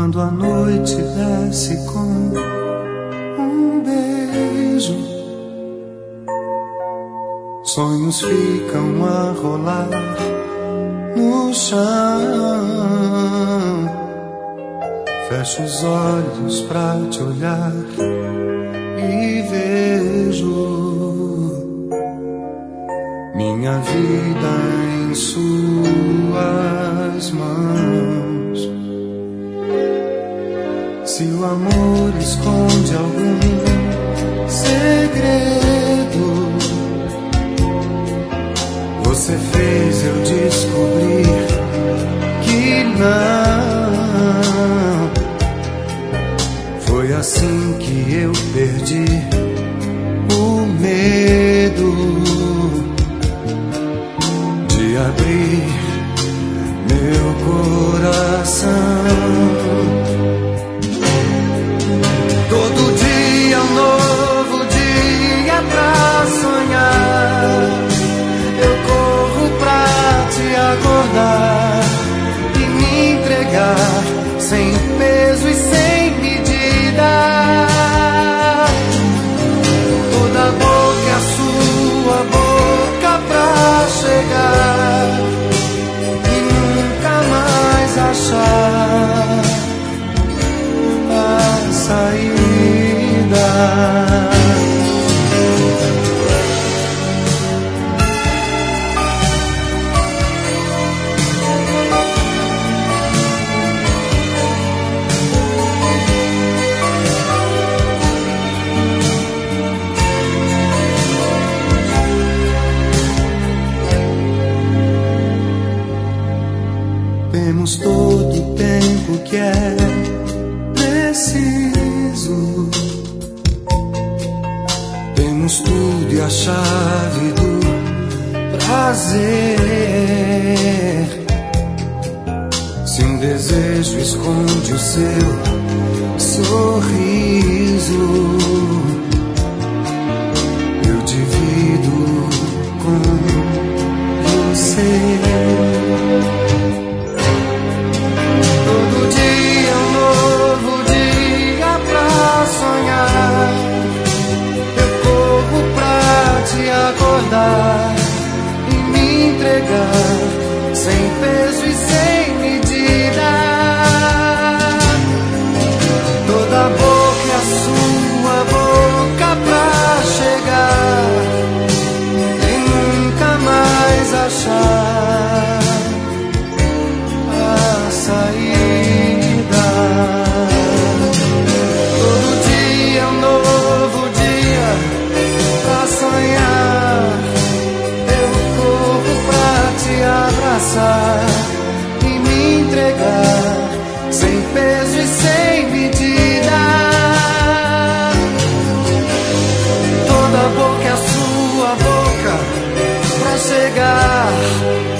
Quando a noite desce com um beijo, sonhos ficam a rolar no chão. Fecho os olhos pra te olhar e vejo minha vida em suas mãos. Se o amor esconde algum segredo, você fez eu descobrir que não. Foi assim que eu perdi o medo de abrir meu coração. Todo dia um novo dia pra sonhar. Eu corro pra te acordar e me entregar sem peso e sem medida. Toda boca é a sua boca pra chegar e nunca mais achar a saída. Temos todo o tempo que é preciso. Temos tudo e a chave do prazer. Se um desejo esconde o seu sorriso, eu divido com você. Todo dia um novo dia pra sonhar. Eu corro pra te acordar e me entregar sem peso e sem medida. Toda boca é a sua boca pra chegar e nunca mais achar a saída. Todo dia é um novo dia pra sonhar. Eu corro pra te abraçar e me entregar sem peso e sem medida. Toda boca é a sua boca pra chegar